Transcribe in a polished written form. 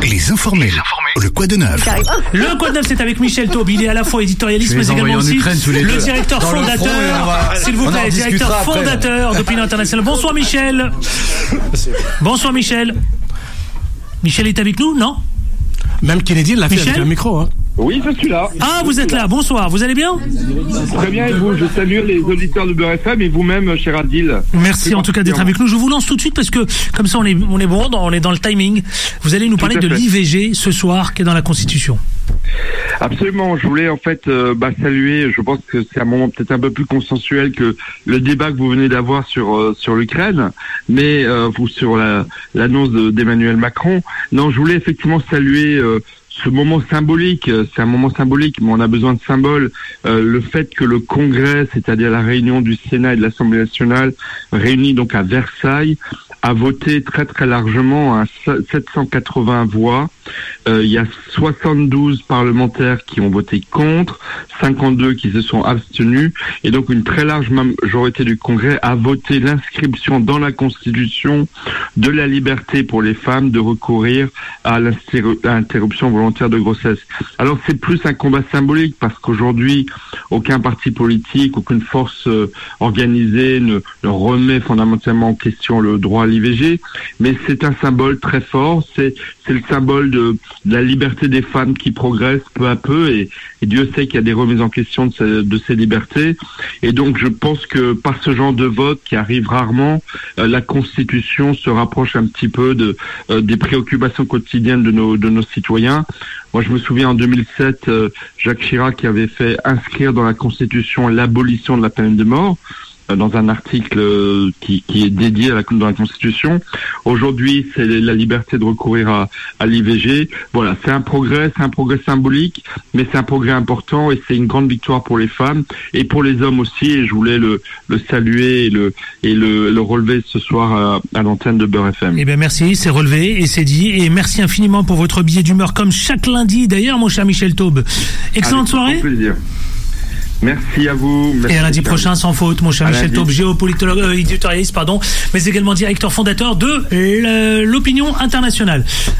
Les informés. Le Quoi de Neuf. Le Quoi de Neuf, c'est avec Michel Taube. Il est à la fois éditorialiste, mais également aussi le directeur fondateur, s'il vous plaît, directeur fondateur d'Opinion Internationale. Bonsoir Michel. Bonsoir Michel. Michel est avec nous, non? Même Kennedy l'a fait avec un micro, hein. Oui, je suis là. Ah, vous êtes là. Bonsoir. Vous allez bien? Très bien, et vous? Je salue les auditeurs de Beurre FM et vous-même, cher Adil. Merci en tout cas d'être avec nous. Je vous lance tout de suite parce que comme ça on est bon, on est dans le timing. Vous allez nous parler de l'IVG ce soir qui est dans la Constitution. Absolument. Je voulais en fait saluer. Je pense que c'est un moment peut-être un peu plus consensuel que le débat que vous venez d'avoir sur l'Ukraine, mais ou sur l'annonce d'Emmanuel Macron. Non, je voulais effectivement saluer ce moment symbolique. C'est un moment symbolique, mais on a besoin de symboles. Le fait que le Congrès, c'est-à-dire la réunion du Sénat et de l'Assemblée nationale, réunis donc à Versailles, a voté très très largement à 780 voix. Il y a 72 parlementaires qui ont voté contre, 52 qui se sont abstenus, et donc une très large majorité du Congrès a voté l'inscription dans la Constitution de la liberté pour les femmes de recourir à l'interruption volontaire de grossesse. Alors c'est plus un combat symbolique parce qu'aujourd'hui, aucun parti politique, aucune force organisée ne remet fondamentalement en question le droit à l'IVG, mais c'est un symbole très fort, c'est le symbole de la liberté des femmes qui progresse peu à peu, et Dieu sait qu'il y a des remises en question de ces libertés, et donc je pense que par ce genre de vote qui arrive rarement, la Constitution se rapproche un petit peu des préoccupations quotidiennes de nos citoyens. Moi, je me souviens en 2007, Jacques Chirac qui avait fait inscrire dans la Constitution l'abolition de la peine de mort, dans un article qui est dédié dans la Constitution. Aujourd'hui, c'est la liberté de recourir à l'IVG. Voilà, c'est un progrès symbolique, mais c'est un progrès important et c'est une grande victoire pour les femmes et pour les hommes aussi. Et je voulais le saluer et le relever ce soir à l'antenne de Beurre FM. Eh bien, merci, c'est relevé et c'est dit. Et merci infiniment pour votre billet d'humeur comme chaque lundi. D'ailleurs, mon cher Michel Taube. Excellente soirée. Avec plaisir. Merci à vous. Merci. Et à lundi prochain, sans faute, mon cher Michel Taube, géopolitologue, éditorialiste, mais également directeur fondateur de l'Opinion Internationale.